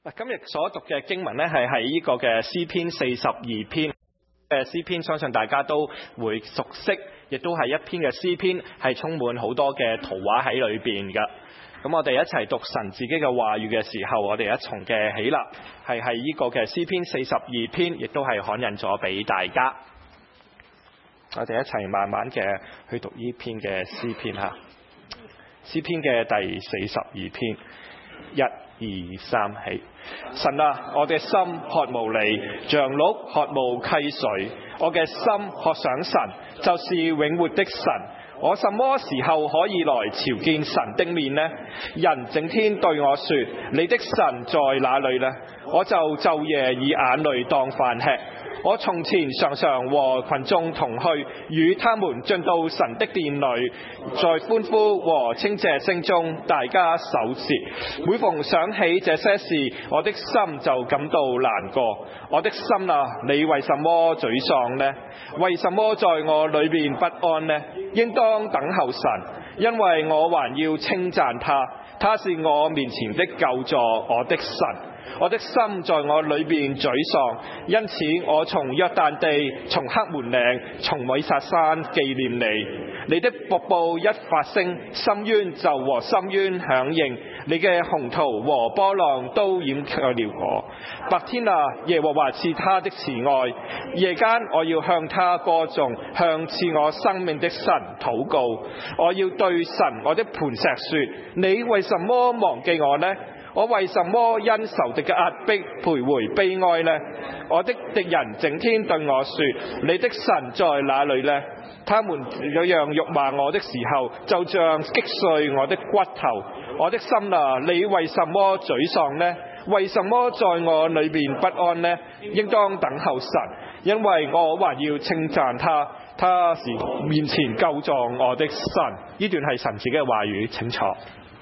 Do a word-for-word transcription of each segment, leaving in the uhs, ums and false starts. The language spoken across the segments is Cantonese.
今日所讀嘅經文呢，係喺呢個嘅詩篇四十二篇嘅詩篇，相信大家都會熟悉，亦都係一篇嘅詩篇，係充滿好多嘅圖畫喺裏邊㗎。咁我哋一齊讀神自己嘅話語嘅時候，我哋一重嘅起立，係喺呢個嘅詩篇四十二篇，亦都係刊印咗俾大家。我哋一齊慢慢嘅去讀呢篇嘅詩篇吓，詩篇嘅第四十二篇，一二三起。神啊，我嘅心渴慕你，像鹿渴慕溪水。我嘅心渴想神，就是永活的神。我什麼時候可以來朝見神的面呢？人整天對我說，你的神在哪裏呢？我就晝夜以眼淚當飯吃。我從前常常和群眾同去，與他們進到神的殿裏，在歡呼和稱謝聲中，大家守節。每逢想起這些事，我的心就感到難過。我的心啊，你為什麼沮喪呢？為什麼在我裏面不安呢？應當等候神，因為我還要稱讚他，他是我面前的救助，我的神。我的心在我裏邊沮喪，因此我從約旦地、從黑門嶺、從米薩山紀念你。你的瀑布一發聲，深淵就和深淵響應，你嘅洪濤和波浪都掩蓋了我。白天啊，耶和華賜他的慈愛；夜間我要向他歌頌，向賜我生命的神禱告。我要對神我的磐石說：你為什麼忘記我呢？我為什麼因仇敵嘅壓迫徘徊悲哀呢？我的敵人整天對我說：你的神在哪裏呢？他們有樣辱罵我的時候，就像擊碎我的骨頭。我的心啊，你為什麼沮喪呢？為什麼在我裏面不安呢？應當等候神，因為我還要稱讚他，他是面前救助我的神。呢段係神自己嘅話語，請坐。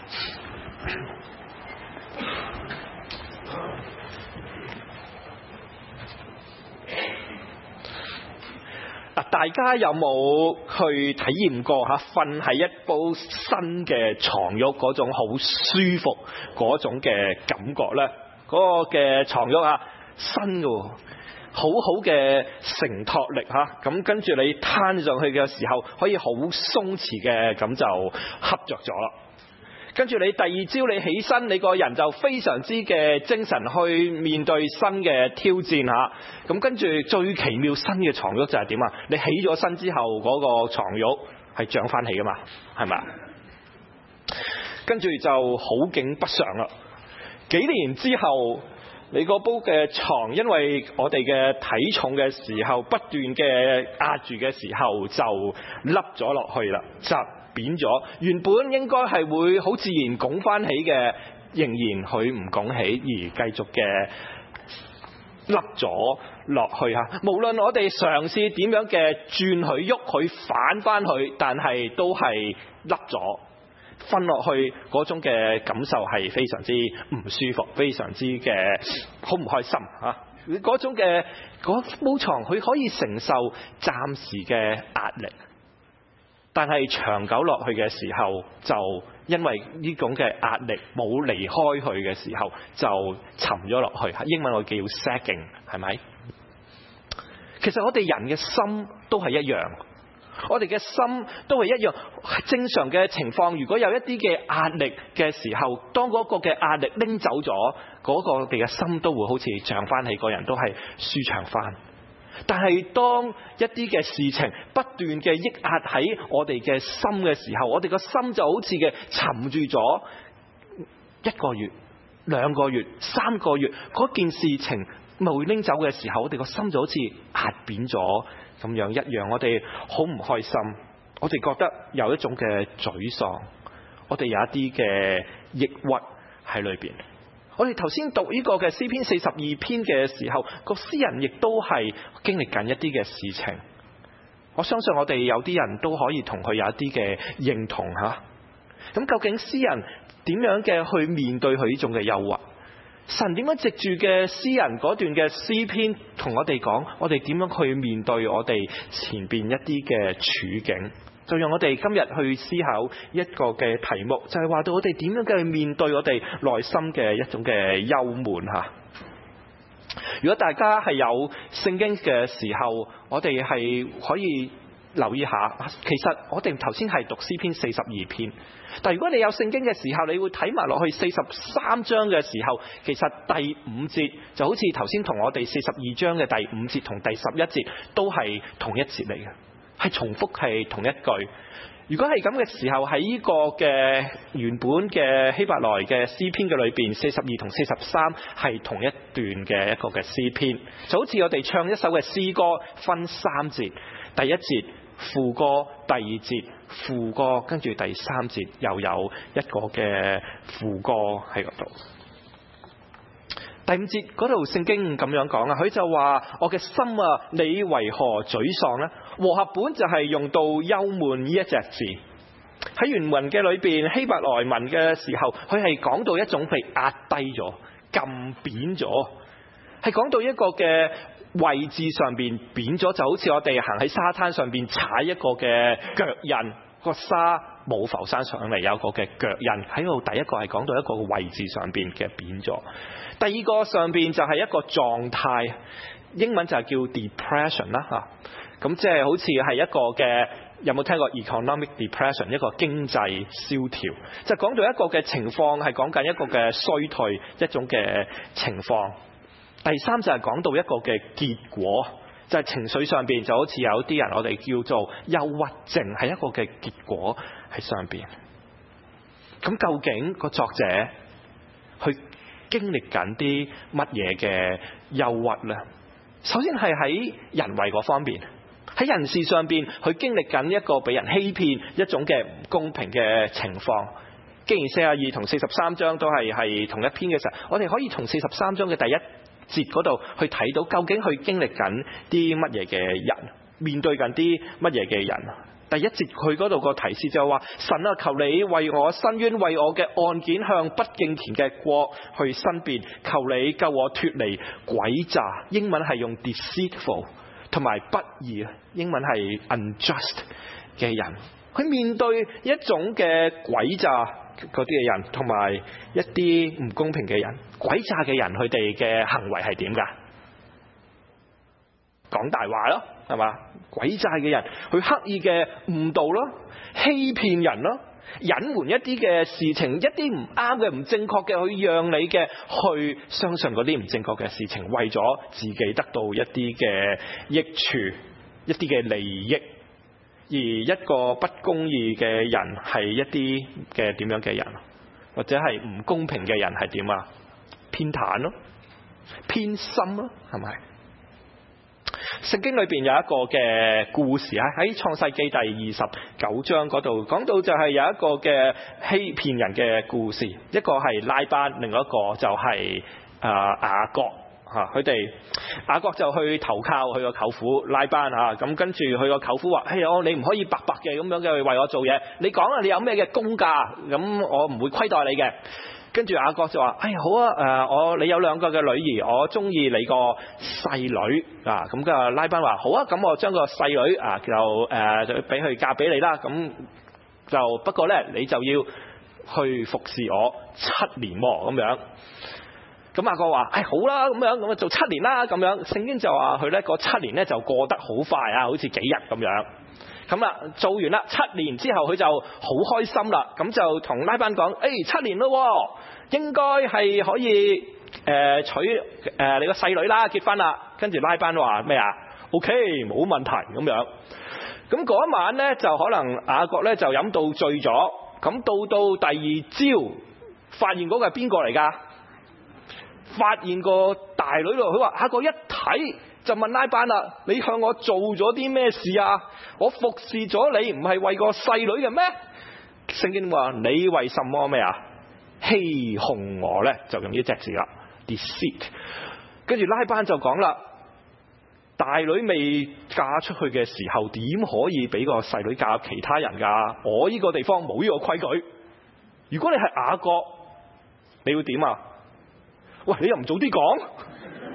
大家有冇去體驗過吓瞓喺一部新嘅床褥嗰種好舒服嗰種嘅感覺呢？嗰個嘅床褥啊，新嘅，好好嘅承托力吓，咁跟住你攤上去嘅時候，可以好鬆弛嘅，咁就瞌着咗啦。跟住你第二朝你起身，你個人就非常之嘅精神去面對新嘅挑戰吓。咁跟住最奇妙新嘅床褥就係點啊？你起咗身之後嗰個床褥係長翻起噶嘛？係咪？跟住就好景不常啦。幾年之後，你嗰煲嘅床因為我哋嘅體重嘅時候不斷嘅壓住嘅時候就凹咗落去啦，就扁咗，原本應該係會好自然拱翻起嘅，仍然佢唔拱起，而繼續嘅凹咗落去吓。無論我哋嘗試點樣嘅轉佢喐佢反翻去，但係都係凹咗，瞓落去嗰種嘅感受係非常之唔舒服，非常之嘅好唔開心吓。嗰種嘅嗰鋪床佢可以承受暫時嘅壓力。但係長久落去嘅時候，就因為呢種嘅壓力冇離開佢嘅時候，就沉咗落去。英文我叫 sagging， 係咪？其實我哋人嘅心都係一樣，我哋嘅心都係一樣。正常嘅情況，如果有一啲嘅壓力嘅時候，當嗰個嘅壓力拎走咗，嗰個我哋嘅心都會好似漲翻起，個人都係舒暢翻。但係當一啲嘅事情不斷嘅抑壓喺我哋嘅心嘅時候，我哋個心就好似嘅沉住咗一個月、兩個月、三個月，嗰件事情冇拎走嘅時候，我哋個心就好似壓扁咗咁樣一樣，我哋好唔開心，我哋覺得有一種嘅沮喪，我哋有一啲嘅抑鬱喺裏邊。我哋頭先讀呢個嘅詩篇四十二篇嘅時候，個詩人亦都係經歷緊一啲嘅事情。我相信我哋有啲人都可以同佢有一啲嘅認同吓。咁究竟詩人點樣嘅去面對佢呢種嘅憂鬱？神點樣藉住嘅詩人嗰段嘅詩篇同我哋講，我哋點樣去面對我哋前邊一啲嘅處境？ 就讓我哋今日去思考一個嘅題目，就係話到我哋點樣嘅去面對我哋內心嘅一種嘅憂悶吓。如果大家係有聖經嘅時候，我哋係可以留意下，其實我哋頭先係讀詩篇四十二篇，但如果你有聖經嘅時候，你會睇埋落去四十三章嘅時候，其實第五節就好似頭先同我哋四十二章嘅第五節同第十一節都係同一節嚟嘅，係重複係同一句。如果係咁嘅時候，喺呢個嘅原本嘅希伯來嘅詩篇嘅裏邊，四十二同四十三係同一段嘅一個嘅詩篇，就好似我哋唱一首嘅詩歌分三節，第一節副歌，第二節副歌，跟住第三節又有一個嘅副歌喺嗰度。第五節嗰度聖經咁樣講啊，佢就話：我嘅心啊，你為何沮喪呢？和合本就係用到憂悶呢一隻字。喺原文嘅裏邊，希伯來文嘅時候，佢係講到一種被壓低咗、撳扁咗，係講到一個嘅位置上邊扁咗，就好似我哋行喺沙灘上邊踩一個嘅腳印，個沙冇浮山上嚟，有個嘅腳印喺度。第一個係講到一個位置上邊嘅扁咗。第二個上邊就係一個狀態，英文就係叫 depression 啦嚇，咁即係好似係一個嘅，有冇聽過 economic depression， 一個經濟蕭條，就講到一個嘅情況係講緊一個嘅衰退一種嘅情況。第三就係講到一個嘅結果，就係情緒上邊就好似有啲人我哋叫做憂鬱症，係一個嘅結果喺上邊。咁究竟個作者去經歷緊啲乜嘢嘅憂鬱呢？首先係喺人為嗰方面，喺人事上邊，佢經歷緊一個俾人欺騙一種嘅唔公平嘅情況。既然四十二同四十三章都係係同一篇嘅時候，我哋可以從四十三章嘅第一節嗰度去睇到究竟佢經歷緊啲乜嘢嘅人，面對緊啲乜嘢嘅人。第一節佢嗰度個提示就話：神啊，求你為我伸冤，為我嘅案件向不敬虔嘅國去申辯，求你救我脫離詭詐。英文係用 deceitful 同埋不義，英文係 unjust 嘅人。佢面對一種嘅詭詐嗰啲嘅人，同埋一啲唔公平嘅人。詭詐嘅人，佢哋嘅行為係點㗎？講大話咯，係嘛？詭詐嘅人，佢刻意嘅誤導咯，欺騙人咯，隱瞞一啲嘅事情，一啲唔啱嘅、唔正確嘅，去讓你嘅去相信嗰啲唔正確嘅事情，為咗自己得到一啲嘅益處、一啲嘅利益。而一個不公義嘅人係一啲嘅點樣嘅人，或者係唔公平嘅人係點啊？偏袒咯，偏心咯，係咪？聖經裏邊有一個嘅故事啊，喺創世記第二十九章嗰度講到，就係有一個嘅欺騙人嘅故事，一個係拉班，另外一個就係啊雅各吓，佢哋雅各就去投靠佢個舅父拉班啊，咁跟住佢個舅父話：哎呀，你唔可以白白嘅咁樣嘅為我做嘢，你講啊，你有咩嘅功價，咁我唔會虧待你嘅。跟住雅各就話：哎好啊，誒、呃、我你有兩個嘅女兒，我中意你個細女啊。咁嘅拉班話：好啊，咁我將個細女啊就誒就俾佢嫁俾你啦。咁就不過咧，你就要去服侍我七年喎。咁樣。咁雅各話：哎好啦，咁樣咁啊做七年啦。咁樣聖經就話佢咧個七年咧就過得好快啊，好似幾日咁樣。咁啦，做完啦，七年之後佢就好開心啦，咁就同拉班講：誒、哎、七年咯，應該係可以誒、呃、娶誒、呃、你個細女啦，結婚啦。跟住拉班話咩啊 ？OK， 冇問題咁樣。咁嗰一晚咧，就可能雅各咧就飲到醉咗。咁到到第二朝，發現嗰個係邊個嚟㗎？發現個大女咯。佢話雅各一睇，就問拉班啦：你向我做咗啲咩事啊？我服侍咗你，唔係為個細女嘅咩？聖經話：你為什麼咩啊？欺哄我咧，就用呢隻字啦 ，deceit。跟住拉班就講啦：大女未嫁出去嘅時候，點可以俾個細女嫁其他人㗎？我呢個地方冇呢個規矩。如果你係雅各，你會點啊？喂，你又唔早啲講？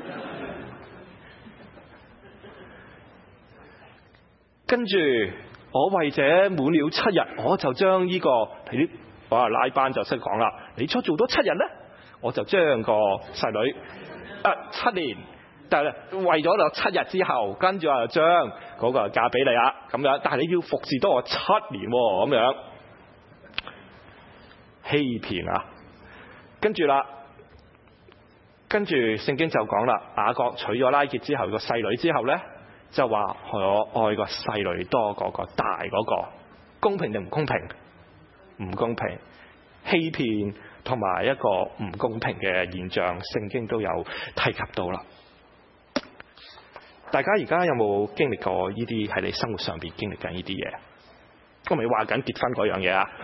跟住我為這滿了七日，我就將呢、這個睇啲哇拉班就識講啦。你再做多七日咧，我就將個細女啊七年，但係為咗就七日之後，跟住我就將嗰個嫁俾你啦咁樣。但係你要服侍多我七年咁樣，欺騙啊！跟住啦，跟住聖經就講啦，雅各娶咗拉結之後個細女之後咧，就話我愛個細女多過個大嗰個，公平定唔公平？唔公平，欺騙同埋一個唔公平嘅現象，聖經都有提及到啦。大家而家有冇經歷過呢啲喺你生活上邊經歷緊呢啲嘢？我咪話緊結婚嗰樣嘢啊！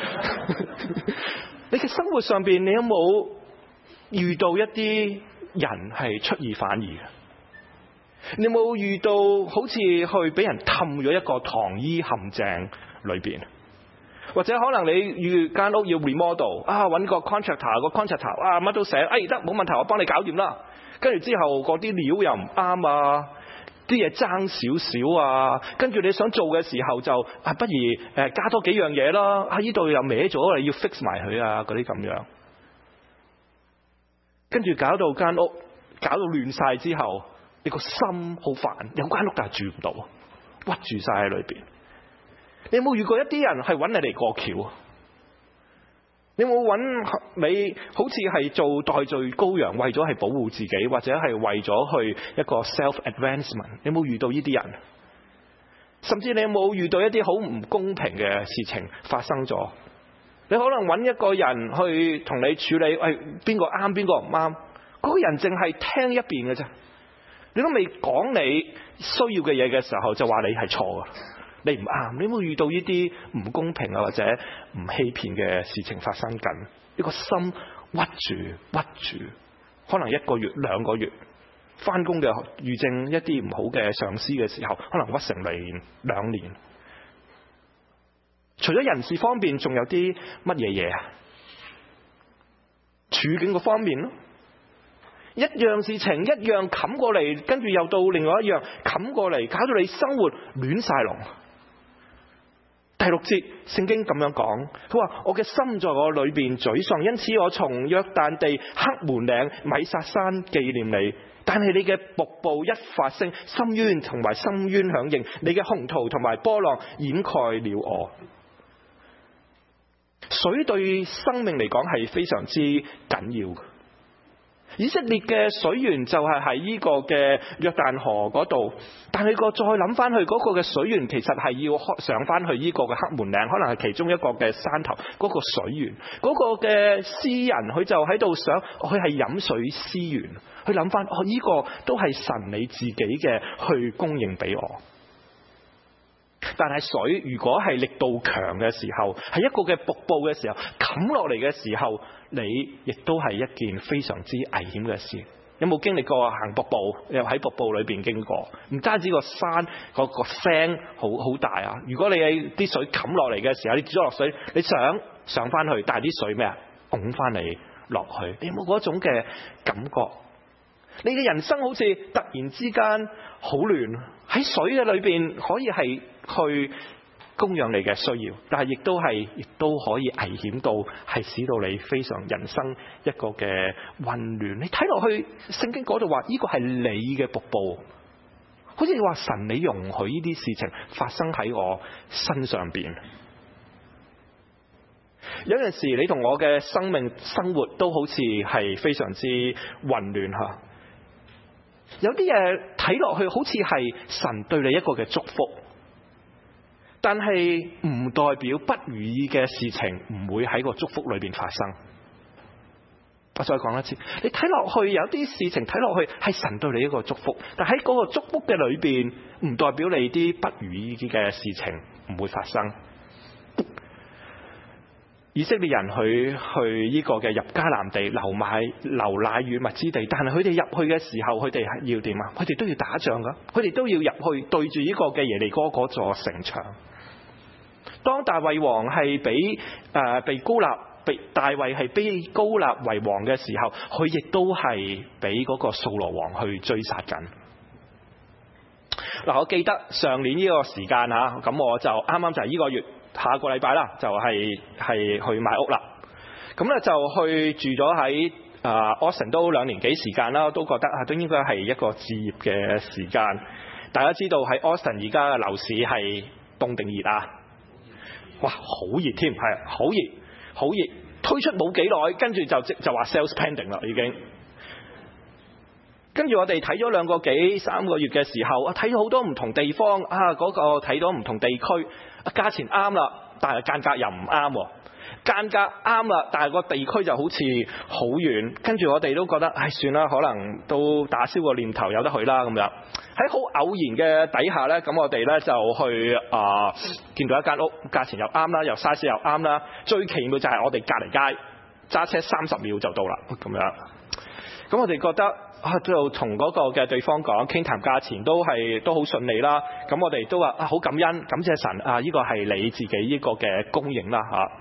你嘅生活上邊，你有冇遇到一啲人係出爾反爾嘅？你有冇遇到好似去俾人氹咗一個糖衣陷阱裏邊？或者可能你遇間屋要 remodel 啊，揾個 contractor 個 contractor 啊乜都寫，哎得冇問題，我幫你搞掂啦。跟住之後嗰啲料又唔啱啊，啲嘢爭少少啊，跟住你想做嘅時候就啊，不如誒加多幾樣嘢啦。啊呢度又歪咗，你要 fix 埋佢啊，嗰啲咁樣。跟住搞到間屋搞到亂晒之後，你個心好煩，有間屋但係住唔到，屈住晒喺裏邊。你有冇遇過一啲人係揾你嚟過橋啊？你有冇揾你好似係做代罪羔羊，為咗係保護自己，或者係為咗去一個 self advancement？ 你有冇遇到呢啲人？甚至你有冇遇到一啲好唔公平嘅事情發生咗？你可能揾一個人去同你處理，誒邊個啱邊個唔啱？嗰個人淨係聽一邊嘅啫，你都未講你需要嘅嘢嘅時候，就話你係錯㗎。你唔啱，你有冇遇到呢啲唔公平啊或者唔欺騙嘅事情發生緊？呢個心屈住屈住，可能一個月兩個月，翻工嘅遇正一啲唔好嘅上司嘅時候，可能屈成年兩年。除咗人事方面，仲有啲乜嘢嘢啊？處境嗰方面咯，一樣事情一樣冚過嚟，跟住又到另外一樣冚過嚟，搞到你生活亂晒龍。第六節聖經咁樣講，佢話我嘅心在我裏邊沮喪，因此我從約旦地、黑門嶺、米薩山紀念你。但係你嘅瀑布一發聲，深淵同埋深淵響應，你嘅洪濤同埋波浪掩蓋了我。水對生命嚟講係非常之緊要嘅。以色列嘅水源就係喺呢個嘅約旦河嗰度，但係個再諗翻去嗰個嘅水源，其實係要上翻去呢個嘅黑門嶺，可能係其中一個嘅山頭嗰個水源。嗰個嘅詩人佢就喺度想，佢係飲水思源，去諗翻哦，呢個都係神你自己嘅去供應俾我。但係水如果係力度強嘅時候，係一個嘅瀑布嘅時候，冚落嚟嘅時候，你亦都係一件非常之危險嘅事。有冇經歷過行瀑布，又喺瀑布裏邊經過？唔單止個山個個聲好好大啊！如果你喺啲水冚落嚟嘅時候，你跌咗落水，你想上翻去，但係啲水咩啊，拱翻你落去。你有冇嗰種嘅感覺？你嘅人生好似突然之間好亂，喺水嘅裏邊可以係去供養你嘅需要，但係亦都係亦都可以危險到係使到你非常人生一個嘅混亂。你睇落去聖經嗰度話呢個係你嘅瀑布，好似話神你容許呢啲事情發生喺我身上邊。有陣時你同我嘅生命生活都好似係非常之混亂吓，有啲嘢睇落去好似係神對你一個嘅祝福，但係唔代表不如意嘅事情唔會喺個祝福裏邊發生。我再講一次，你睇落去有啲事情睇落去係神對你一個祝福，但喺嗰個祝福嘅裏邊唔代表你啲不如意嘅事情唔會發生。以色列人去去呢個嘅入迦南地流買流奶與蜜之地，但係佢哋入去嘅時候，佢哋係要點啊？佢哋都要打仗噶，佢哋都要入去對住呢個嘅耶利哥嗰座城牆。當大衛王係俾誒被膏立，被大衛係被膏立為王嘅時候，佢亦都係俾嗰個掃羅王去追殺緊。 嗱，我記得上年呢個時間嚇，咁我就啱啱就係呢個月下個禮拜啦，就係係去買屋啦。咁咧就去住咗喺啊 Austin 都兩年幾時間啦，都覺得啊都應該係一個置業嘅時間。大家知道喺 Austin 而家嘅樓市係凍定熱啊？哇，好熱添，係好熱，好熱！推出冇幾耐，跟住就就話 sales pending 啦，已經。跟住我哋睇咗兩個幾三個月嘅時候，啊睇咗好多唔同地方啊，嗰個睇到唔同地區，啊價錢啱啦，但係間隔又唔啱喎。間隔啱啦，但係個地區就好似好遠。跟住我哋都覺得，唉，算啦，可能都打消個念頭，有得去啦咁樣。喺好偶然嘅底下呢，咁我哋呢就去啊、呃、見到一間屋，價錢又啱啦，又 size 又啱啦。最奇妙就係我哋隔離街，揸車三十秒就到啦咁樣。咁我哋覺得啊，就同嗰個嘅對方講傾談價錢都係都好順利啦。咁我哋都話啊，好感恩，感謝神啊！呢、這個係你自己呢個嘅供應啦嚇。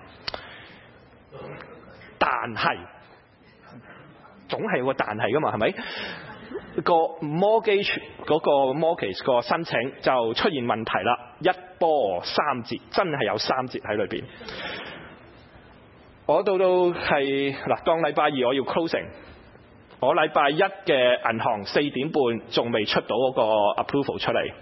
但係總係有個但係噶嘛，係咪？個 mortgage 嗰個 mortgage 個申請就出現問題啦，一波三折，真係有三折喺裏邊。我到到係嗱，當禮拜二我要 closing， 我禮拜一嘅銀行四點半仲未出到嗰個 approval 出嚟，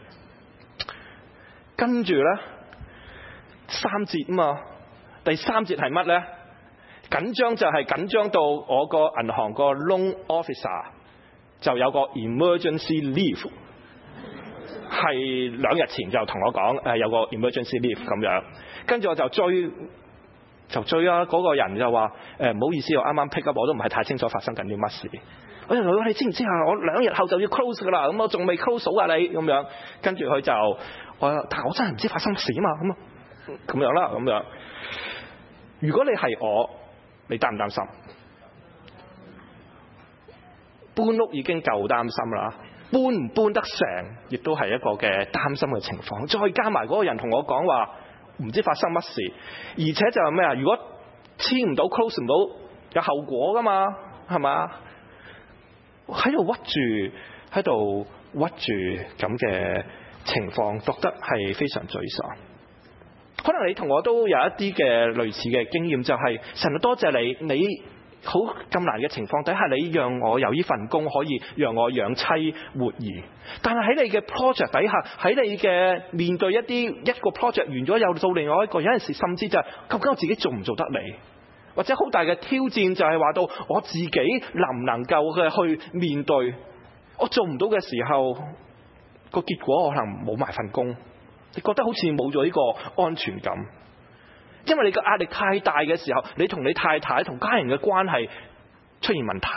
跟住呢，三折啊嘛，第三折係乜呢？緊張就係緊張到我個銀行個 loan officer 就有個 emergency leave， 係兩日前就同我講誒有個 emergency leave 咁樣，跟住我就追就追啊！嗰、那個人就話誒唔好意思，我啱啱 pick up， 我都唔係太清楚發生緊啲乜事。我就話你知唔知啊？我兩日後就要 close 噶啦，咁我仲未 close 數啊你咁樣。跟住佢就我，但我真係唔知發生乜事啊嘛，咁啊咁樣啦咁樣。如果你係我，你擔唔擔心？搬屋已經夠擔心啦，搬唔搬得成，亦都係一個嘅擔心嘅情況。再加埋嗰個人同我講話，唔知發生乜事，而且就係咩啊？如果簽唔到 close 唔到，有後果噶嘛，係嘛？喺度屈住，喺度屈住咁嘅情況，覺得係非常沮喪。可能你同我都有一啲嘅類似嘅經驗，就係神啊，多謝你，你好咁難嘅情況底下，你讓我有呢份工可以讓我養妻活兒。但係喺你嘅 project 底下，喺你嘅面對一啲一個 project 完咗又到另外一個，有陣時甚至就係究竟我自己做唔做得嚟，或者好大嘅挑戰就係話到我自己能唔能夠嘅去面對，我做唔到嘅時候，個結果可能冇埋份工。你覺得好似冇咗呢個安全感，因為你個壓力太大嘅時候，你同你太太同家人嘅關係出現問題。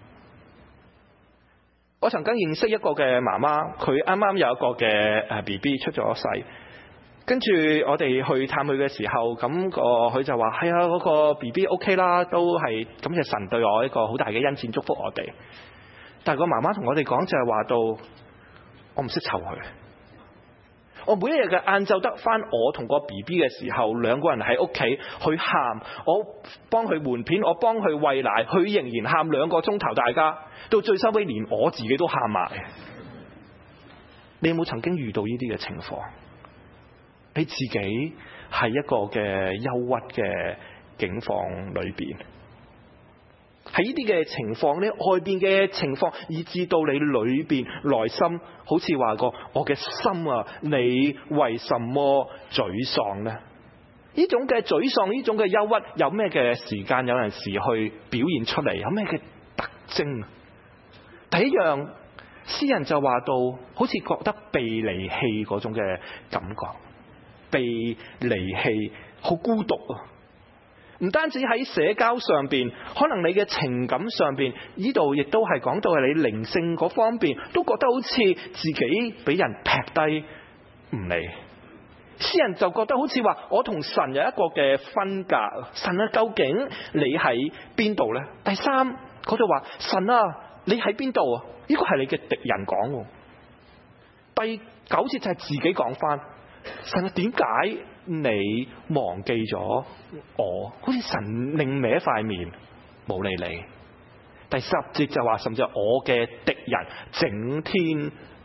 我曾經認識一個嘅媽媽，佢啱啱有一個嘅誒 B B 出咗世，跟住我哋去探佢嘅時候，咁個佢就話係啊，嗰個 B B OK 啦，都係感謝神對我一個好大嘅恩賜祝福我哋。但係個媽媽同我哋講就係話到，我唔識湊佢。我每一日嘅晏晝得翻我同個 B B 嘅時候，兩個人喺屋企去喊，我幫佢換片，我幫佢餵奶，佢仍然喊兩個鐘頭，大家到最收尾連我自己都喊埋。你有冇曾經遇到呢啲嘅情況？你自己係一個嘅憂鬱嘅境況裏邊，喺呢啲嘅情況呢，外邊嘅情況，以至到你裏邊內心，好似話過我嘅心啊，你為什麼沮喪呢？呢種嘅沮喪，呢種嘅憂鬱，有咩嘅時間，有陣時去表現出嚟，有咩嘅特徵？第一樣，詩人就話到，好似覺得被離棄嗰種嘅感覺，被離棄，好孤獨啊！唔單止喺社交上邊，可能你嘅情感上邊，呢度亦都係講到係你靈性嗰方面，都覺得好似自己俾人劈低唔嚟。詩人就覺得好似話，我同神有一個嘅分隔。神啊，究竟你喺邊度呢？第三嗰度話，神啊，你喺邊度啊？呢個係你嘅敵人講。第九節就係自己講翻，神啊，點解你忘記咗我？好似神擰歪一塊面冇理你。第十節就話，甚至我嘅敵人整天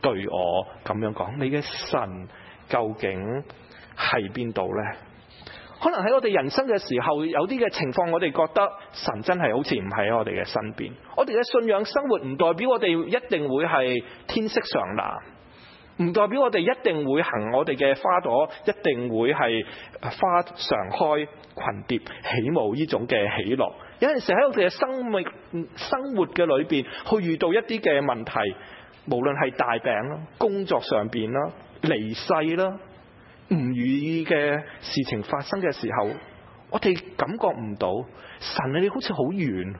對我咁樣講？你嘅神究竟喺邊度呢？可能喺我哋人生嘅時候，有啲嘅情況，我哋覺得神真係好似唔喺我哋嘅身邊。我哋嘅信仰生活唔代表我哋一定會係天色常藍，唔代表我哋一定會行我哋嘅花朵，一定會係花常開群蝶起舞呢種嘅喜樂。有陣時喺我哋嘅生命生活嘅裏邊，去遇到一啲嘅問題，無論係大病啦、工作上邊啦、離世啦、唔如意嘅事情發生嘅時候，我哋感覺唔到神啊，你好似好遠。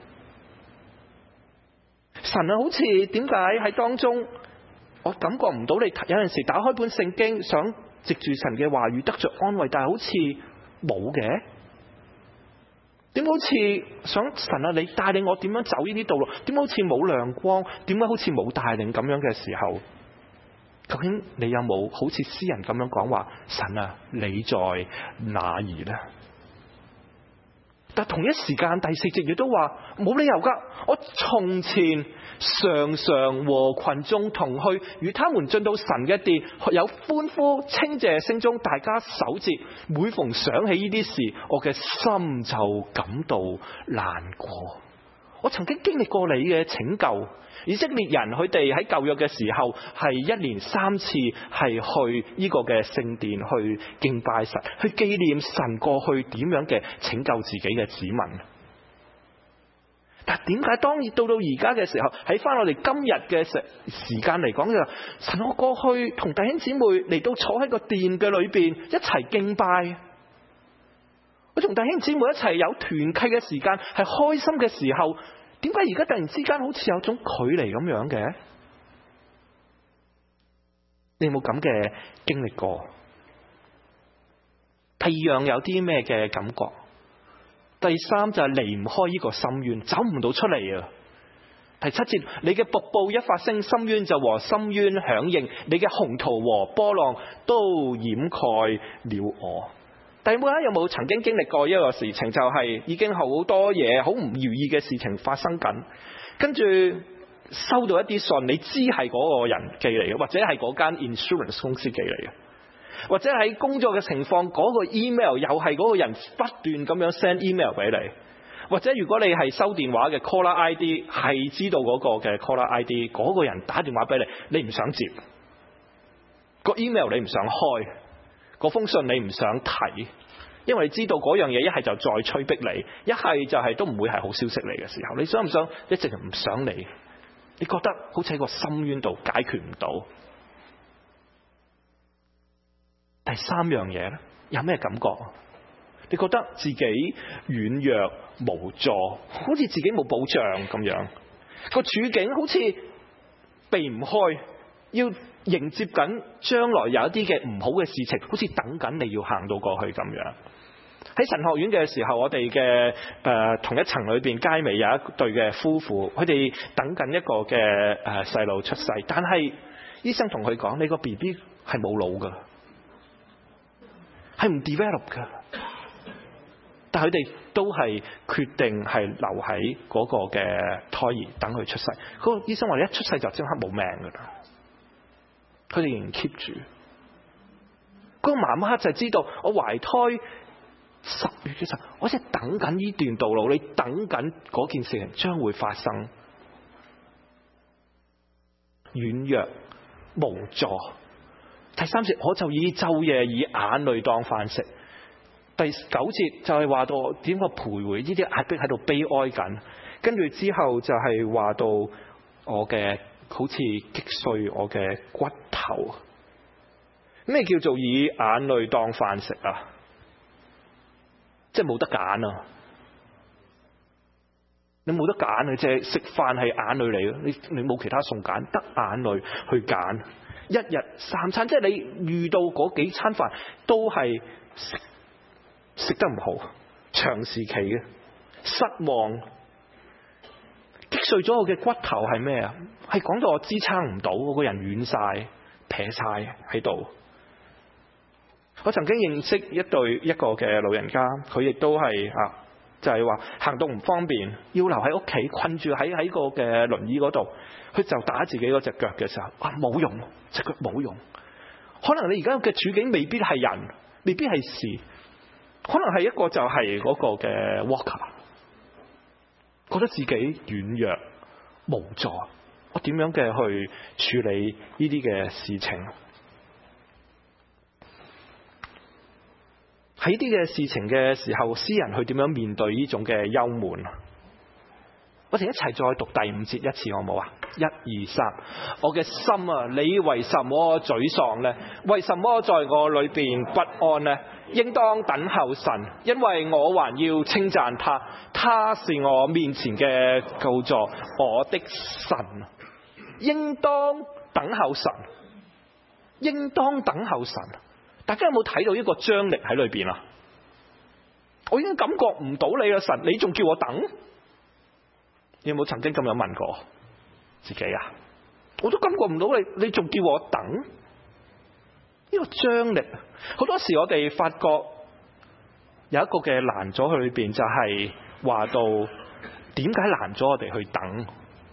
神啊，好似點解喺當中我感覺唔到你？有陣時打開本聖經，想藉住神嘅話語得着安慰，但係好似冇嘅。點好似想神啊，你帶領我點樣走呢啲道路？點好似冇亮光？點解好似冇帶領咁樣嘅時候？究竟你有冇好似詩人咁樣講話？神啊，你在哪兒呢？但同一時間第四節亦都話冇理由噶，我從前常常和群眾同去，與他們進到神嘅殿，有歡呼稱謝聲中，大家守節。每逢想起呢啲事，我嘅心就感到難過。我曾經經歷過你嘅拯救。以色列人佢哋喺舊約嘅時候係一年三次係去呢個嘅聖殿去敬拜神，去紀念神過去點樣嘅拯救自己嘅子民。但點解當到到而家嘅時候，喺翻我哋今日嘅時時間嚟講嘅，神我過去同弟兄姊妹嚟到坐喺個殿嘅裏邊一齊敬拜，我同弟兄姊妹一齊有團契嘅時間，係開心嘅時候，點解而家突然之間好似有種距離咁樣嘅？你有冇咁嘅經歷過？第二樣有啲咩嘅感覺？第三就係離唔開呢個深淵，走唔到出嚟啊！第七節，你嘅瀑布一發聲，深淵就和深淵響應，你嘅洪濤和波浪都掩蓋了我。弟兄有冇曾經經歷過一個事情，就係已經好多嘢好唔如意嘅事情發生緊，跟住收到一啲信，你知係嗰個人寄嚟嘅，或者係嗰間 insurance 公司寄嚟嘅，或者喺工作嘅情況，嗰個 email 又係嗰個人不斷咁樣 send email 俾你，或者如果你係收電話嘅 caller I D 係知道嗰個嘅 caller I D， 嗰個人打電話俾你，你唔想接，個 email 你唔想開，嗰封信你唔想睇，因為你知道嗰樣嘢一係就再催逼你，一係就係都唔會係好消息嚟嘅時候，你想唔想一直唔想理？你覺得好似喺個深淵度解決唔到。第三樣嘢咧，有咩感覺？你覺得自己軟弱無助，好似自己冇保障咁樣，個處境好似避唔開，要迎接緊將來有一啲嘅唔好嘅事情，好似等緊你要行到過去咁樣。喺神學院嘅時候，我哋嘅誒同一層裏邊街尾有一對嘅夫婦，佢哋等緊一個嘅誒細路出世，但係醫生同佢講：你個 B B 係冇腦噶，係唔 develop 噶。但係佢哋都係決定係留喺嗰個嘅胎兒等佢出世。嗰個醫生話：你一出世就即刻冇命噶啦。佢哋仍然 keep 住。嗰個媽媽就知道我懷胎十月嘅時候，我即係等緊呢段道路，你等緊嗰件事情將會發生。軟弱無助。第三節，我就以晝夜以眼淚當飯食。第九節就係話到點個徘徊，呢啲壓迫喺度悲哀緊。跟住之後就係話到我嘅好似擊碎我嘅骨頭。咩叫做以眼淚當飯食啊？即係冇得揀啊！你冇得揀，你即係食飯係眼淚嚟嘅，你你冇其他餸揀，得眼淚去揀。一日三餐，即係你遇到嗰幾餐飯都係食食得唔好，長時期嘅失望，擊碎咗我嘅骨頭係咩啊？係講到我支撐唔到，我個人軟晒、撇晒喺度。我曾經認識一對一個嘅老人家，佢亦都係啊， 就係話行動唔方便，要留喺屋企困住喺喺個嘅輪椅嗰度，佢就打自己嗰隻腳嘅時候，啊冇用，隻腳冇用。可能你而家嘅處境未必係人，未必係事，可能係一個就係嗰個嘅 walker， 覺得自己軟弱無助，我點樣嘅去處理呢啲嘅事情？喺呢啲嘅事情嘅時候，詩人去點樣面對呢種嘅憂悶？我哋一齊再讀第五節一次好唔好啊？一二三，我嘅心啊，你為什麼沮喪呢？為什麼在我裏邊不安呢？應當等候神，因為我還要稱讚他，他是我面前嘅救助，我的神。應當等候神，應當等候神。大家有冇睇到呢個張力喺裏邊啊？我已經感覺唔到你啦，神，你仲叫我等？你有冇曾經咁樣問過自己啊？我都感覺唔到你，你仲叫我等？呢個張力，好多時我哋發覺有一個嘅難咗喺裏邊，就係話到點解難咗我哋去等？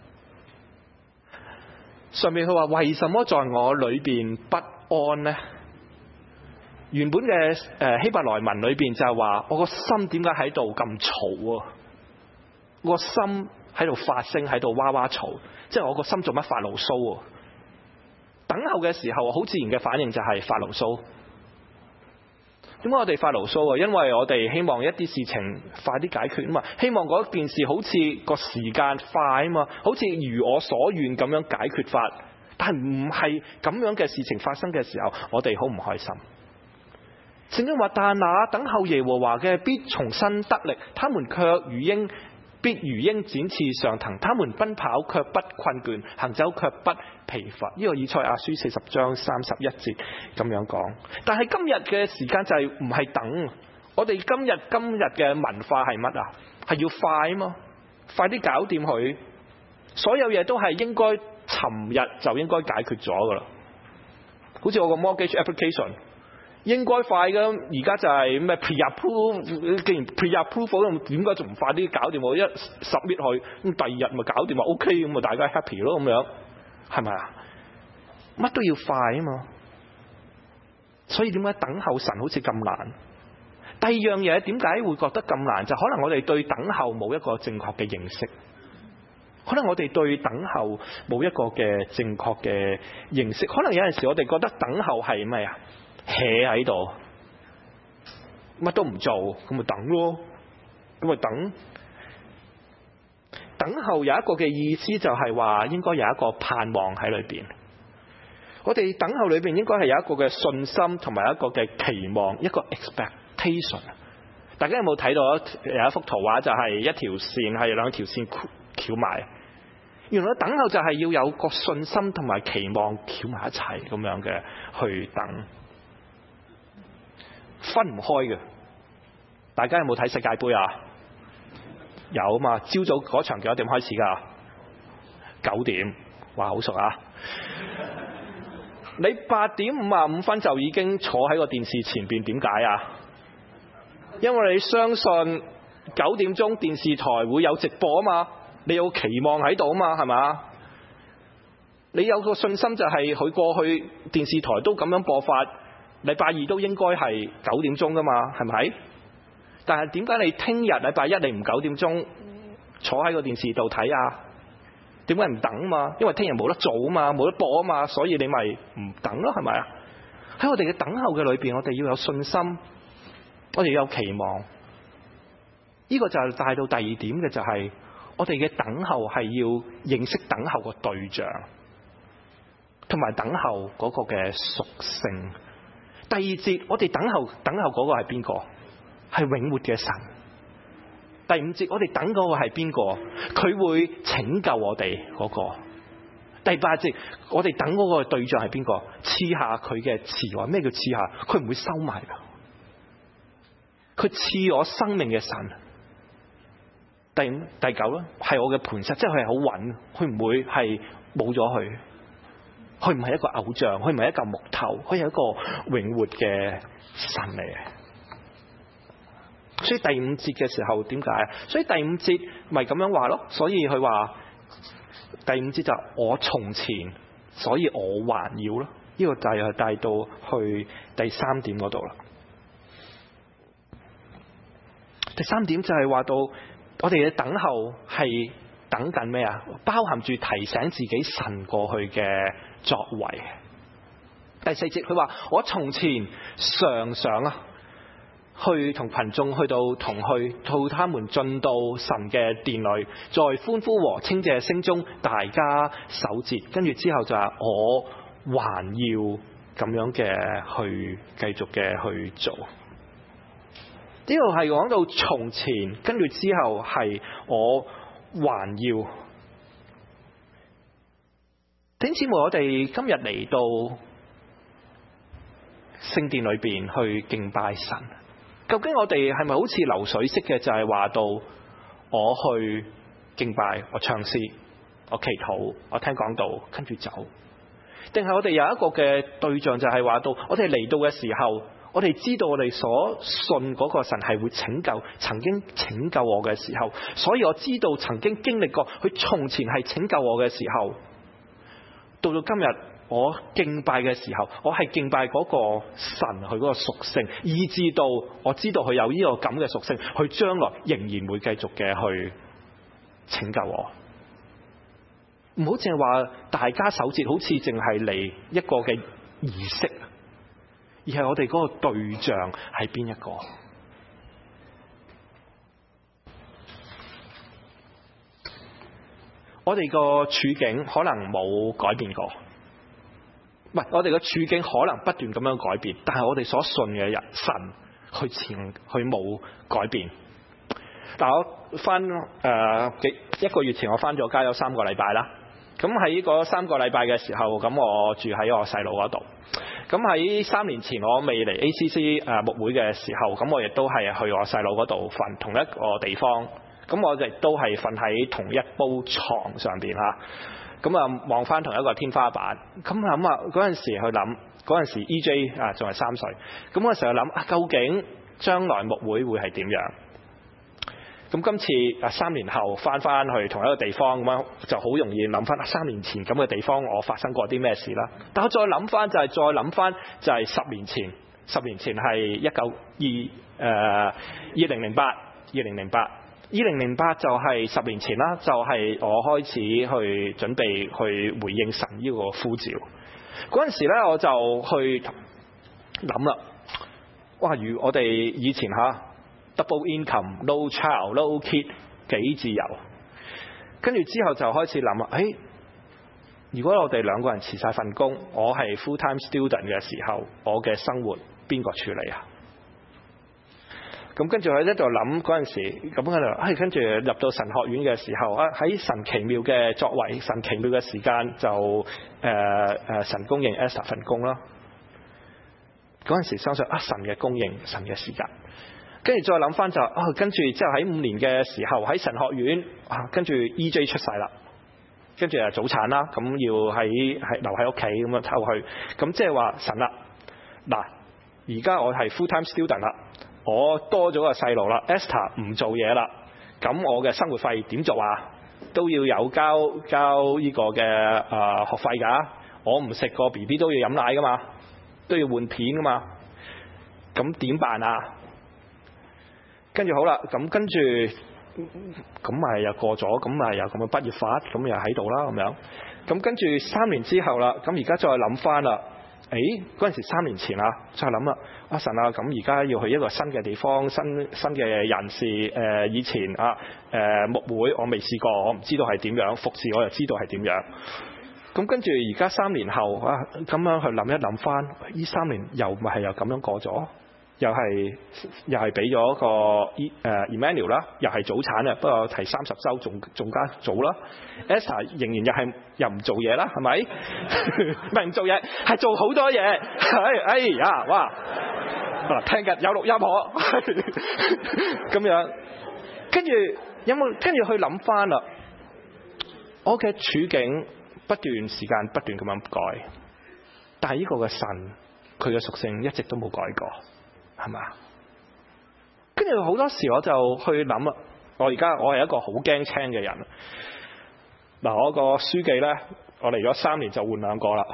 上面佢話為什麼在我裏邊不安呢？原本嘅誒希伯來文裏邊就係話我個心點解喺度咁嘈啊？我個心喺度發聲，喺度哇哇嘈，即係我個心做乜發牢騷啊？等候嘅時候，好自然嘅反應就係發牢騷。點解我哋發牢騷啊？因為我哋希望一啲事情快啲解決啊嘛，希望嗰件事好似個時間快啊嘛，好似如我所願咁樣解決法。但係唔係咁樣嘅事情發生嘅時候，我哋好唔開心。聖經話：但那等候耶和華嘅必重新得力，他們卻如鷹，必如鷹展翅上騰，他們奔跑卻不困倦，行走卻不疲乏。呢、這個以賽亞書四十章三十一節咁樣講。但係今日嘅時間就係唔係等，我哋今日今日嘅文化係乜啊？係要快啊嘛，快啲搞掂佢，所有嘢都係應該尋日就應該解決咗噶啦。好似我個 mortgage application。應該快㗎，而家就係咩 pre-approve， 既然 pre-approve 點解仲唔快啲搞掂？我一 submit 去，咁第二日咪搞掂啊 OK， 咁咪大家 happy 咯咁樣，係咪啊？乜都要快啊嘛，所以點解等候神好似咁難？第二樣嘢點解會覺得咁難？就可能我哋對等候冇一個正確嘅認識，可能我哋對等候冇一個嘅正確嘅認識，可能有陣時我哋覺得等候係咩啊？hea 喺度，乜都唔做，咁咪等咯，咁咪等。等候有一個嘅意思就係話，應該有一個盼望喺裏邊。我哋等候裏邊應該係有一個嘅信心，同埋一個嘅期望，一個 expectation。大家有冇睇到有一幅圖畫，就係一條線係兩條線翹埋？原來等候就係要有個信心同埋期望翹埋一齊咁樣嘅去等。分唔開嘅，大家有冇睇世界盃啊？有啊嘛，朝早嗰場幾多點開始噶？九點，哇，好熟啊！你八點五十五分就已經坐喺個電視前邊，點解啊？因為你相信九點鐘電視台會有直播啊嘛，你有期望喺度啊嘛，係嘛？你有個信心就係佢過去電視台都咁樣播法。禮拜二都應該係九點鐘噶嘛，係咪？但係點解你聽日禮拜一你唔九點鐘坐喺個電視度睇啊？點解唔等啊嘛？因為聽日冇得做啊嘛，冇得播啊嘛，所以你咪唔等咯，係咪啊？喺我哋嘅等候嘅裏邊，我哋要有信心，我哋要有期望。呢個就係帶到第二點嘅，就係我哋嘅等候係要認識等候個對象，同埋等候嗰個嘅屬性。第二節，我哋等候等候嗰個係邊個？係永活嘅神。第五節，我哋等嗰個係邊個？佢會拯救我哋嗰個。第八節，我哋等嗰個對象係邊個？賜下佢嘅慈愛。咩叫賜下？佢唔會收埋噶，佢賜我生命嘅神。第五、第九咧，係我嘅磐石，即係佢係好穩，佢唔會係冇咗佢。佢唔係一個偶像，佢唔係一嚿木頭，佢係一個永活嘅神嚟嘅。 所以第五節嘅時候點解啊？所以第五節咪咁樣話咯。所以佢話第五節就我從前，所以我還要咯。呢個就係帶到去第三點嗰度啦。第三點就係話到我哋嘅等候係等緊咩啊？包含住提醒自己神過去嘅作為。第四節佢話我從前常常啊去同群眾去到同去到他們進到神嘅殿裏，在歡呼和稱謝聲中大家守節，跟住之後就係我還要咁樣嘅去繼續嘅去做。呢度係講到從前，跟住之後係我還要。弟兄姊妹，我哋今日嚟到聖殿裏邊去敬拜神，究竟我哋係咪好似流水式嘅，就係話到我去敬拜，我唱詩，我祈禱，我聽講道，跟住走？定係我哋有一個嘅對象，就係話到我哋嚟到嘅時候，我哋知道我哋所信嗰個神係會拯救，曾經拯救我嘅時候，所以我知道曾經經歷過佢從前係拯救我嘅時候，到到今日我敬拜嘅時候，我係敬拜嗰個神佢嗰個屬性，以至到我知道佢有呢個咁嘅屬性，佢將來仍然會繼續嘅去拯救我。唔好淨係話大家守節好似淨係嚟一個嘅儀式，而係我哋嗰個對象係邊一個？我哋個處境可能冇改變過，唔係我哋個處境可能不斷咁樣改變，但係我哋所信嘅人神，佢前佢冇改變。但我翻誒幾一個月前，我翻咗家有三個禮拜啦。咁喺嗰三個禮拜嘅時候，咁我住喺我細佬嗰度。咁喺三年前我未嚟 A C C 誒牧會嘅時候，咁我亦都係去我細佬嗰度瞓同一個地方。咁我亦都係瞓喺同一鋪床上邊啦。咁啊望翻同一個天花板。咁諗啊嗰陣時去諗，嗰陣時 E J 啊仲係三歲。咁嗰陣時去諗啊，究竟將來牧會會係點樣？咁今次啊三年後翻翻去同一個地方咁樣，就好容易諗翻三年前咁嘅地方我發生過啲咩事啦。但我再諗翻就係、是、再諗翻就係十年前，十年前係一九二誒二零零八二零零八二零零八就係十年前啦，就係、是、我開始去準備去回應神呢個呼召。嗰陣時咧我就去諗啦，哇！如我哋以前吓 double income no child no kid 幾自由，跟住之後就開始諗啦，誒，如果我哋兩個人辭晒份工，我係 full time student 嘅時候，我嘅生活邊個處理啊？咁跟住喺呢度諗嗰陣時，咁喺度，誒跟住入到神學院嘅時候啊，喺神奇妙嘅作為，神奇妙嘅時間就誒誒、呃、神供應 Esther 份工啦。嗰陣時相信啊神嘅供應，神嘅時間。跟住再諗翻就啊，跟住之後喺五年嘅時候喺神學院啊，跟住 E J 出世啦，跟住啊早產啦，咁要喺喺留喺屋企咁樣湊去，咁即係話神啦，嗱而家我係 full time student 啦，我多咗個細路啦 ，Esther 唔做嘢啦，咁我嘅生活費點做啊？都要有交交呢個嘅誒、呃、學費㗎，我唔食個 B B 都要飲奶㗎嘛，都要換片㗎嘛，咁點辦啊？跟住好啦，咁跟住咁咪又過咗，咁咪又咁嘅畢業法，咁又喺度啦咁樣。咁跟住三年之後啦，咁而家再諗翻啦，誒嗰陣時三年前啦，再諗啦，阿神啊，咁而家要去一個新嘅地方，新新嘅人士，誒、呃、以前啊誒牧會我未試過，我唔知道係點樣，服侍我又知道係點樣。咁跟住而家三年後啊，咁樣去諗一諗翻，呢三年又咪係又咁樣過咗？又係又係俾咗個誒 Emmanuel 啦，又係早產啊，不過提三十週仲仲加早啦。Esther 仍然又係又唔做嘢啦，係咪？唔係唔做嘢，係做好多嘢。係哎呀，哇！嗱，聽日有錄音可咁樣，跟住有冇跟住去諗翻啦？我嘅處境不斷時間不斷咁樣改，但係呢個嘅神佢嘅屬性一直都冇改過。係嘛？跟跟住好多時我就去諗啦，我而家我係一個好驚青嘅人。嗱，我個書記呢，我嚟咗三年就換兩個啦，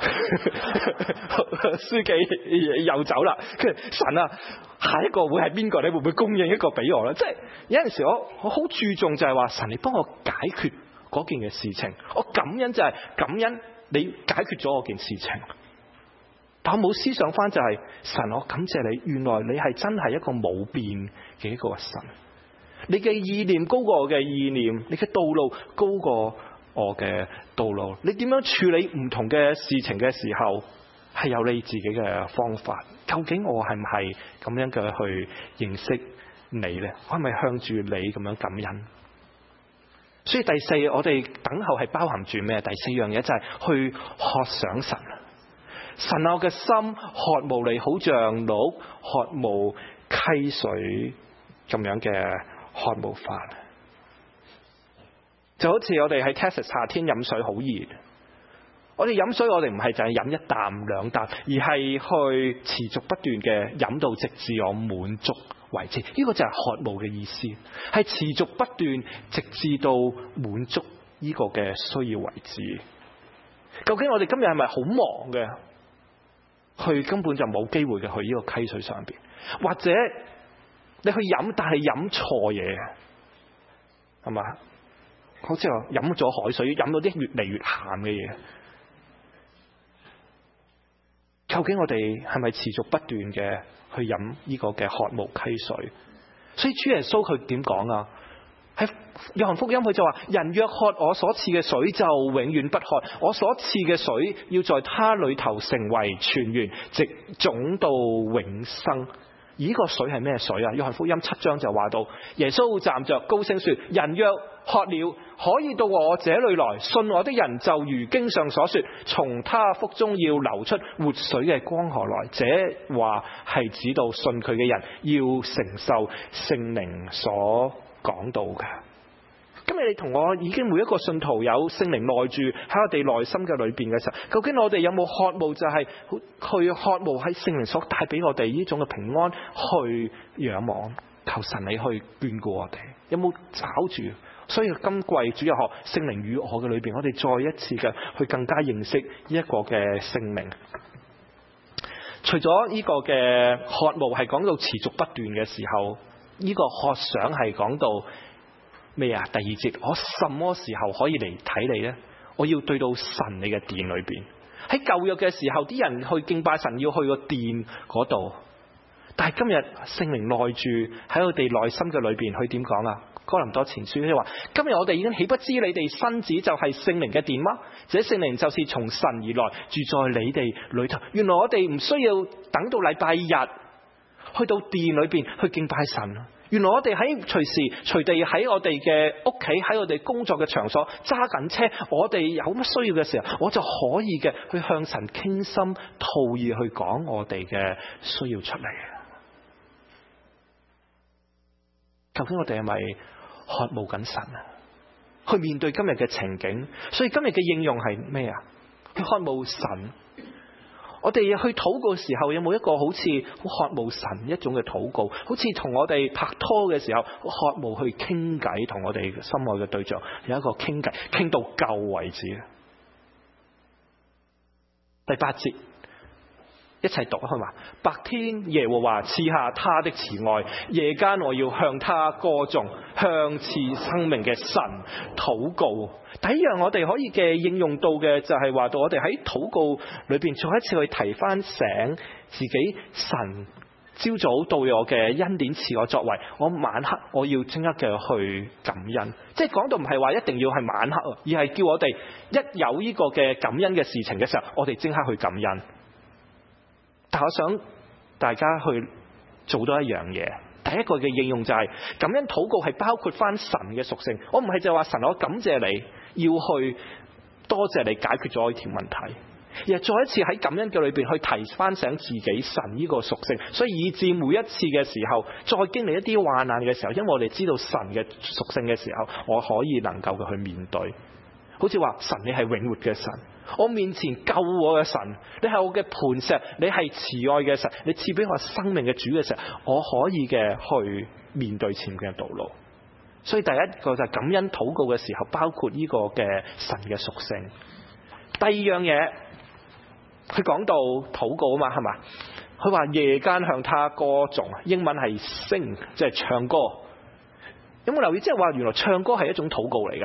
書記又走啦。跟住神啊，下一個會係邊個？你會唔會供應一個俾我呢？即係有陣時我我好注重就係話神，你幫我解決嗰件嘅事情。我感恩就係感恩你解決咗我件事情。但我冇思想翻就係神，我感謝你，原來你係真係一個冇變嘅一個神。你嘅意念高過我嘅意念，你嘅道路高過我嘅道路。你點樣處理唔同嘅事情嘅時候，係有你自己嘅方法。究竟我係唔係咁樣嘅去認識你呢？我係咪向住你咁樣感恩？所以第四，我哋等候係包含住咩？第四樣嘢就係去渴想神。神啊，我嘅心渴慕你，好像鹿渴慕溪水咁樣嘅渴慕法。就好似我哋喺 Texas 夏天飲水好熱，我哋飲水我哋唔係就係飲一啖兩啖，而係去持續不斷嘅飲到直至我滿足為止。呢個就係渴慕嘅意思，係持續不斷直至到滿足呢個嘅需要為止。究竟我哋今日係咪好忙嘅？去根本就冇機會嘅去呢個溪水上邊，或者你去飲，但係飲錯嘢，係嘛？好似話飲咗海水，飲到啲越嚟越鹹嘅嘢。究竟我哋係咪持續不斷嘅去飲呢個嘅渴慕溪水？所以主耶穌佢點講啊？喺約翰福音佢就話：人若喝我所賜嘅水，就永遠不渴。我所賜嘅水要在他裏頭成為泉源，直總到永生。而呢個水係咩水啊？約翰福音七章就話到，耶穌站着高聲說：人若渴了，可以到我這裏來，信我的人就如經上所說，從他腹中要流出活水嘅江河來。這話係指到信佢嘅人要承受聖靈所講到嘅。今日你同我已經每一個信徒有聖靈內住喺我哋內心嘅裏邊嘅時候，究竟我哋有冇渴慕就係去渴慕喺聖靈所帶俾我哋呢種嘅平安，去仰望求神你去眷顧我哋，有冇找住？所以今季主日學聖靈與我嘅裏邊，我哋再一次嘅去更加認識呢一個嘅聖靈。除咗呢個嘅渴慕係講到持續不斷嘅時候，呢個渴想係講到咩啊？第二節，我什麼時候可以嚟睇你呢？我要對到神你嘅殿裏邊。喺舊約嘅時候，啲人去敬拜神要去個殿嗰度，但係今日聖靈內住喺我哋內心嘅裏邊，佢點講啊？哥林多前書佢話：今日我哋已經豈不知你哋身子就係聖靈嘅殿嗎？這聖靈就是從神而來，住在你哋裏頭。原來我哋唔需要等到禮拜日去到殿裏邊去敬拜神。原來我哋喺隨時隨地喺我哋嘅屋企，喺我哋工作嘅場所揸緊車，我哋有乜需要嘅時候，我就可以嘅去向神傾心吐意去講我哋嘅需要出嚟。究竟我哋係咪渴慕緊神啊？去面對今日嘅情景，所以今日嘅應用係咩啊？去渴慕神。我哋去禱告嘅時候，有冇一個好似好渴慕神一種嘅禱告？好似同我哋拍拖嘅時候，渴慕去傾偈，同我哋心愛嘅對象有一個傾偈，傾到夠為止。第八節一齊讀啊，佢話：白天耶和華賜下他的慈愛，夜間我要向他歌頌，向賜生命嘅神禱告。第一樣我哋可以嘅應用到嘅就係話到我哋喺禱告裏邊再一次去提翻醒自己，神朝早到我嘅恩典賜我作為，我晚黑我要即刻嘅去感恩。即係講到唔係話一定要係晚黑，而係叫我哋一有呢個嘅感恩嘅事情嘅時候，我哋即刻去感恩。但我想大家去做多一樣嘢。第一個嘅應用就係感恩禱告係包括翻神嘅屬性。我唔係就話神，我感謝你，要去多謝你解決咗呢條問題，而係再一次喺感恩嘅裏邊去提翻醒自己神呢個屬性。所以以至每一次嘅時候，再經歷一啲患難嘅時候，因為我哋知道神嘅屬性嘅時候，我可以能夠嘅去面對。好似話神，你係永活嘅神，我面前救我嘅神，你係我嘅磐石，你係慈愛嘅神，你賜俾我生命嘅主嘅時候，我可以嘅去面對前面嘅道路。所以第一個就係感恩禱告嘅時候，包括呢個嘅神嘅屬性。第二樣嘢，佢講到禱告啊嘛，係嘛？佢話夜間向他歌頌，英文係 sing， 即係唱歌。有冇留意？即係話原來唱歌係一種禱告嚟㗎，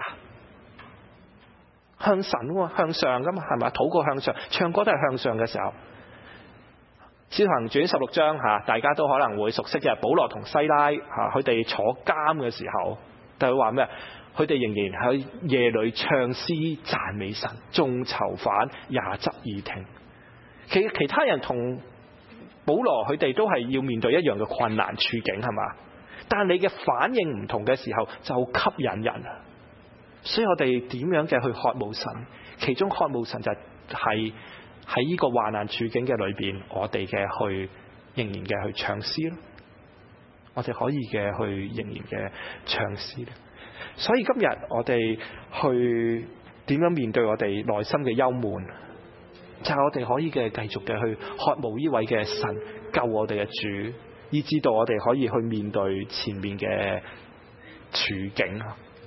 向神喎，向上㗎嘛，係嘛？禱告向上，唱歌都係向上嘅時候。使徒行傳十六章嚇，大家都可能會熟悉嘅，保羅同西拉嚇，佢哋坐監嘅時候，但係佢話咩？佢哋仍然喺夜裏唱詩讚美神，眾囚犯也側耳聽。其其他人同保羅佢哋都係要面對一樣嘅困難處境，係嘛？但係你嘅反應唔同嘅時候，就吸引人。所以我哋點樣嘅去渴慕神？其中渴慕神就係喺呢個患難處境嘅裏邊，我哋嘅去仍然嘅去唱詩咯。我哋可以嘅去仍然嘅唱詩。所以今日我哋去點樣面對我哋內心嘅憂悶，就係、是、我哋可以嘅繼續嘅去渴慕呢位嘅神救我哋嘅主，以至到我哋可以去面對前面嘅處境。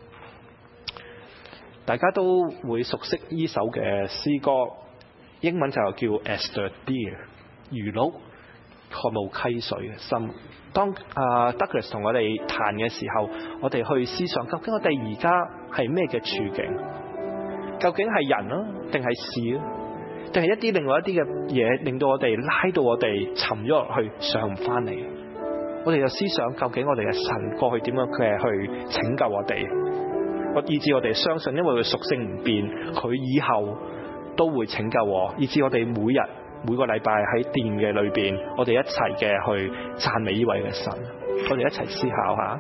大家都會熟悉呢首嘅詩歌，英文就叫 As the deer， 如鹿渴慕溪水嘅心。當啊 Douglas 同我哋彈嘅時候，我哋去思想究竟我哋而家係咩嘅處境？究竟係人啊，定係事啊？定係一啲另外一啲嘅嘢，令到我哋拉到我哋沉咗落去，上唔翻嚟？我哋就思想究竟我哋嘅神過去點樣嘅去拯救我哋？我以致我哋相信，因為佢屬性唔變，佢以後都會拯救我。以致我哋每日每個禮拜喺殿嘅裏邊，我哋一齊嘅去讚美呢位嘅神。我哋一齊思考下。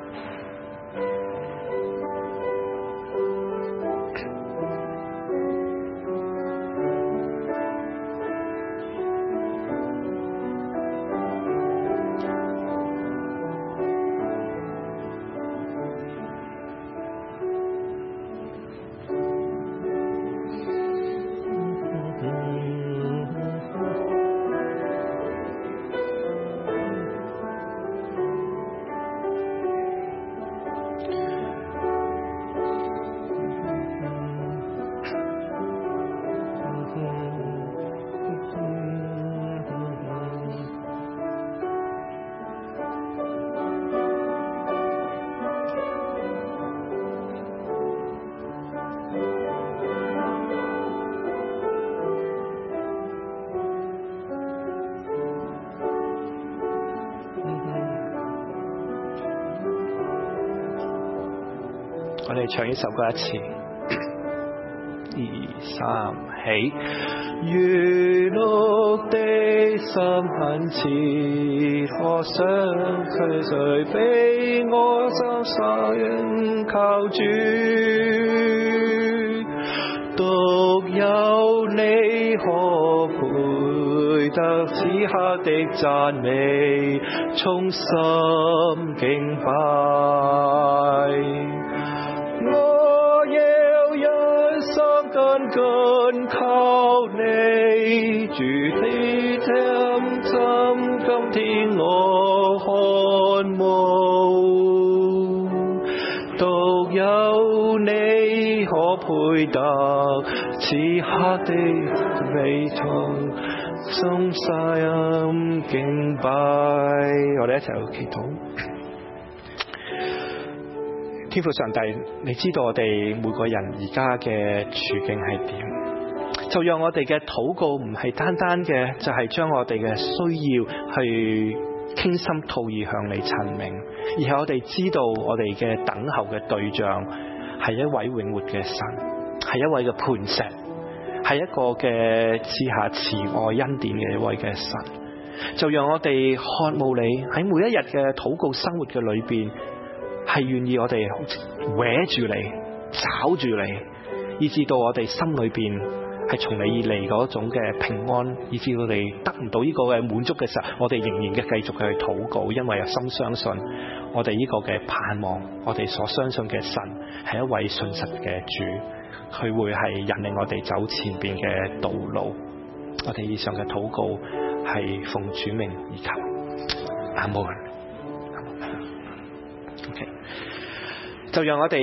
我哋唱呢首歌一次，二三起。如鹿的心懇切，渴想溪水比我心深靠主，獨有你可配得此刻的讚美，衷心敬拜。緊緊靠你，主你聽心，今天我渴慕，獨有你可配得此刻的美同，衷心敬拜。我哋一齊去祈禱。天父上帝，你知道我哋每個人而家嘅處境係點，就讓我哋嘅禱告唔係單單嘅就係將我哋嘅需要去傾心吐意向你陳明，而係我哋知道我哋嘅等候嘅對象係一位永活嘅神，係一位嘅磐石，係一個嘅賜下慈愛恩典嘅一位嘅神。就讓我哋渴慕你喺每一日嘅禱告生活嘅裏邊，係願意我哋搲住你，找住你，以至到我哋心裏邊係從你而嚟嗰種嘅平安，以至到我哋得唔到呢個嘅滿足嘅時候，我哋仍然嘅繼續去禱告，因為有心相信我哋呢個嘅盼望，我哋所相信嘅神係一位信實嘅主，佢會係引領我哋走前邊嘅道路。我哋以上嘅禱告係奉主名而求，阿門。 OK， 就讓我哋